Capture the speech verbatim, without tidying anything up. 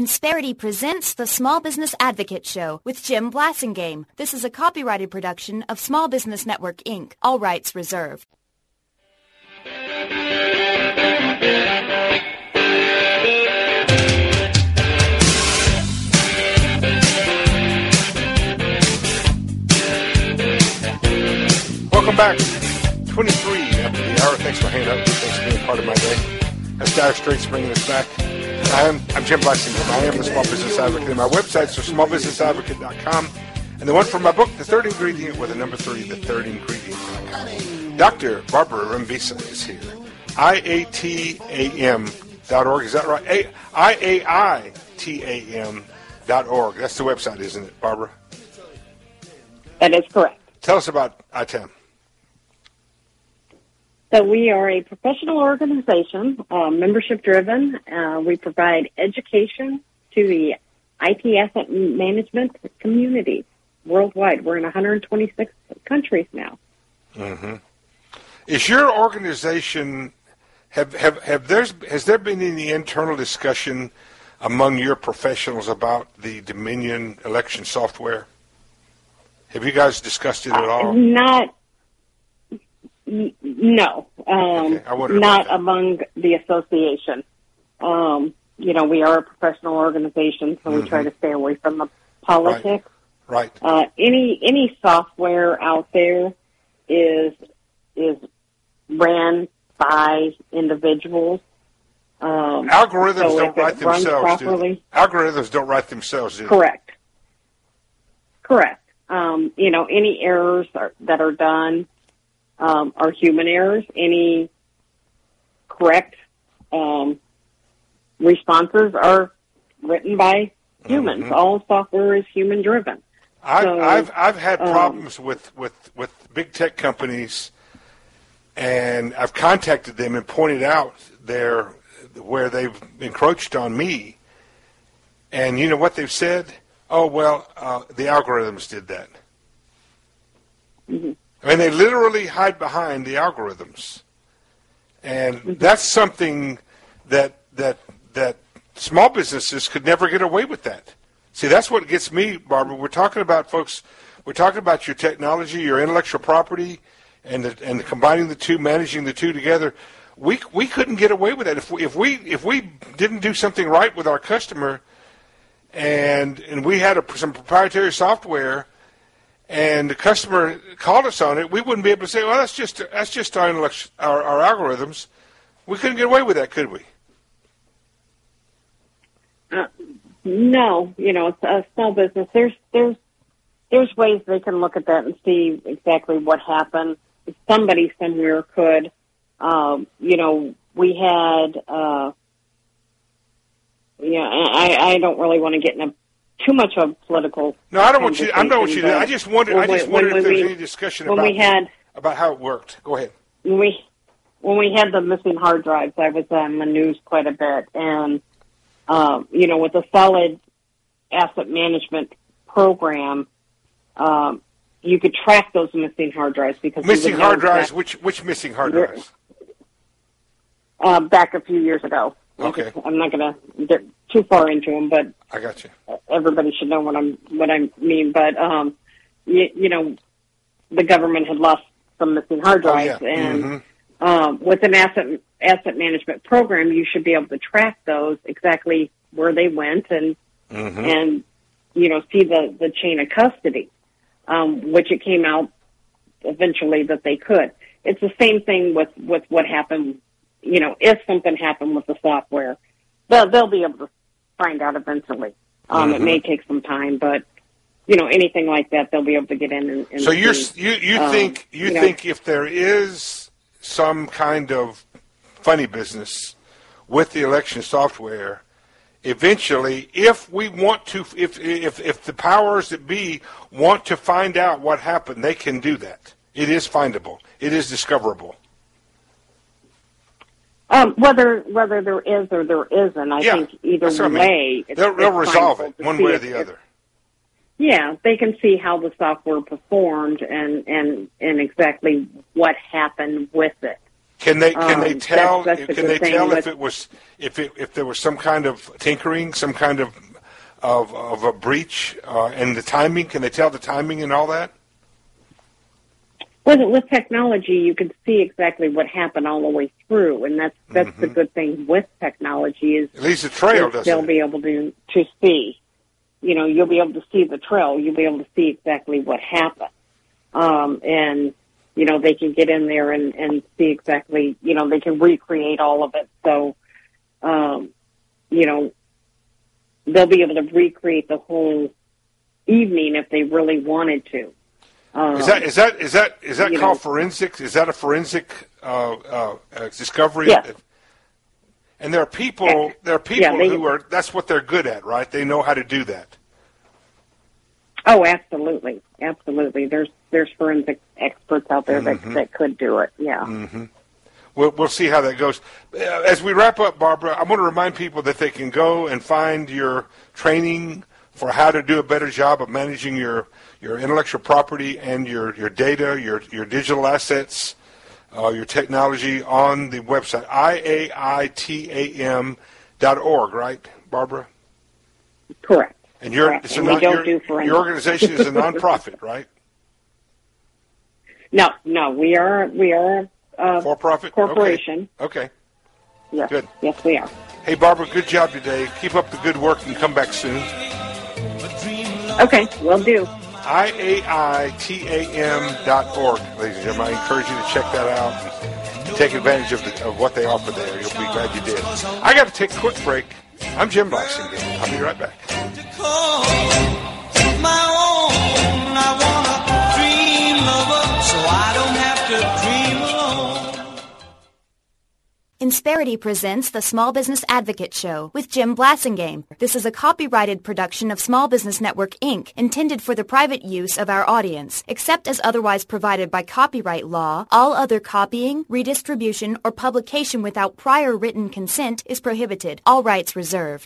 Insperity presents the Small Business Advocate Show with Jim Blasingame. This is a copyrighted production of Small Business Network, Incorporated. All rights reserved. Welcome back. twenty-three after the hour. Thanks for hanging out with me. Thanks for being part of my day. That's Dire Straits bringing us back. I am, I'm Jim Blasingame. I am the Small Business Advocate. And my websites are small business advocate dot com. And the one from my book, The Third Ingredient, with the number thirty, the third ingredient dot com. Doctor Barbara Rambisa is here. I A T A M dot org. Is that right? A- I A I T A M dot org. That's the website, isn't it, Barbara? That is correct. Tell us about I T A M. So we are a professional organization, uh, membership-driven. Uh, we provide education to the I T asset management community worldwide. We're in one hundred twenty-six countries now. Mm-hmm. Is your organization, have, have, have there's, has there been any internal discussion among your professionals about the Dominion election software? Have you guys discussed it at all? Uh, not, n- no, um, okay. not among the association. Um, you know, we are a professional organization, so mm-hmm. we try to stay away from the politics. Right. right. Uh, any any software out there is is ran by individuals. Um, Algorithms so don't write themselves. Do Algorithms don't write themselves. Do Correct. Correct. Um, you know, any errors are, that are done um, are human errors. Any correct um, responses are written by humans. Mm-hmm. All software is human-driven. I've, so, I've I've had um, problems with, with, with big tech companies, and I've contacted them and pointed out their where they've encroached on me. And you know what they've said? Oh, well, uh, the algorithms did that. Mm-hmm. I mean, they literally hide behind the algorithms. And mm-hmm. that's something that that that small businesses could never get away with that. See, that's what gets me, Barbara. We're talking about, folks, we're talking about your technology, your intellectual property, and the, and combining the two, managing the two together. We we couldn't get away with that if we if we if we didn't do something right with our customer, and and we had a, some proprietary software, and the customer called us on it. We wouldn't be able to say, well, that's just that's just our our, our algorithms. We couldn't get away with that, could we? Uh, no, you know, it's a small business. There's there's there's ways they can look at that and see exactly what happened. Somebody somewhere could. Um, you know, we had, uh, yeah, I, I don't really want to get into too much of political. No, I don't want you. I don't want you to. I just wondered. I just wondered if there was any discussion about we had, about how it worked. Go ahead. When we when we had the missing hard drives, I was on the news quite a bit, and um, you know, with a solid asset management program, um, you could track those missing hard drives because missing hard drives. Which which missing hard drives? Uh, back a few years ago. Okay. I'm not going to get too far into them, but I got you. Everybody should know what I'm what I mean. But um, you, you know, the government had lost some missing hard drives, oh, yeah. and mm-hmm. um, with an asset asset management program, you should be able to track those exactly where they went, and mm-hmm. and you know, see the the chain of custody, um, which it came out eventually that they could. It's the same thing with with what happened. You know, if something happened with the software, they'll, they'll be able to find out eventually. Um, mm-hmm. It may take some time, but, you know, anything like that, they'll be able to get in and, and so you're, see. you you um, think you, you think know, if there is some kind of funny business with the election software, eventually, if we want to, if if if the powers that be want to find out what happened, they can do that. It is findable. It is discoverable. Um, whether whether there is or there isn't, I yeah, think either way, I mean. it's, they'll, they'll it's resolve it one way or if, the other. Yeah, they can see how the software performed and, and, and exactly what happened with it. Can they can they Um, tell that's- that's a can good they thing tell if with- it was if it if there was some kind of tinkering, some kind of of, of a breach, uh, and the timing? Can they tell the timing and all that? With, with technology, you can see exactly what happened all the way through, and that's that's Mm-hmm. the good thing with technology is At least a trail is doesn't they'll it? be able to to see. You know, you'll be able to see the trail. You'll be able to see exactly what happened, um, and you know they can get in there and, and see exactly. You know, they can recreate all of it. So, um, you know, they'll be able to recreate the whole evening if they really wanted to. Um, Is that is that is that is that you called know- forensics? Is that a forensic uh, uh, uh, discovery? Yes. And there are people Yeah. there are people Yeah, they- who are that's what they're good at, right? They know how to do that. Oh, absolutely, absolutely. There's there's forensic experts out there Mm-hmm. that that could do it. Yeah. We'll, we'll see how that goes. Uh, As we wrap up, Barbara, I want to remind people that they can go and find your training for how to do a better job of managing your, your intellectual property and your, your data, your, your digital assets, uh, your technology on the website, I A I T A M dot org, right, Barbara? Correct. And, you're, Correct. it's a And we non- don't your, do forensic. your organization is a nonprofit, right? No, no, we are we are a For-profit? corporation. Okay. okay. Yes, Good. yes, we are. Hey, Barbara, good job today. Keep up the good work and come back soon. Okay, will do. I A I T A M dot org, ladies and gentlemen. I encourage you to check that out and take advantage of, the, of what they offer there. You'll be glad you did. I got to take a quick break. I'm Jim Blacksingame. I'll be right back. Insperity presents the Small Business Advocate Show with Jim Blassingame. This is a copyrighted production of Small Business Network, Incorporated, intended for the private use of our audience. Except as otherwise provided by copyright law, all other copying, redistribution, or publication without prior written consent is prohibited. All rights reserved.